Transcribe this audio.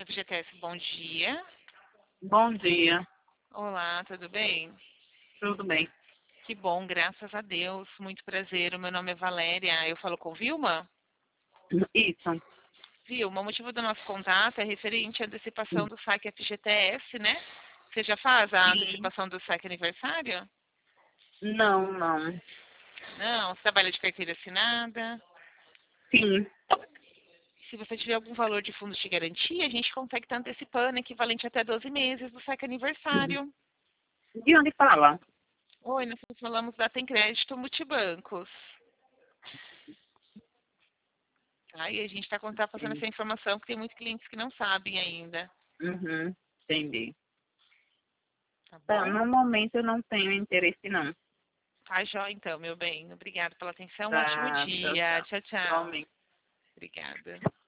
da FGTS, bom dia. Bom dia, Olá, tudo bem? tudo bem? Que bom, graças a Deus. Muito prazer. O meu nome é Valéria. Eu falo com Vilma? Isso. Vilma, o motivo do nosso contato é referente à antecipação do saque FGTS, né? Você já faz a Sim. antecipação do saque aniversário? Não, não. Não, você trabalha de carteira assinada. Sim. Se você tiver algum valor de fundo de garantia, a gente consegue estar antecipando, equivalente até 12 meses do saque aniversário. De onde fala? Oi, nós falamos da Tem Crédito Multibancos. Tá? E a gente está passando Sim. essa informação, porque tem muitos clientes que não sabem ainda. Uhum, entendi. Tá Tá, bom? no momento eu não tenho interesse, não. Tá, jóia então, meu bem. Obrigada pela atenção. Um ótimo Tá, tchau, dia. tchau. Tchau, tchau. Igualmente. Obrigada.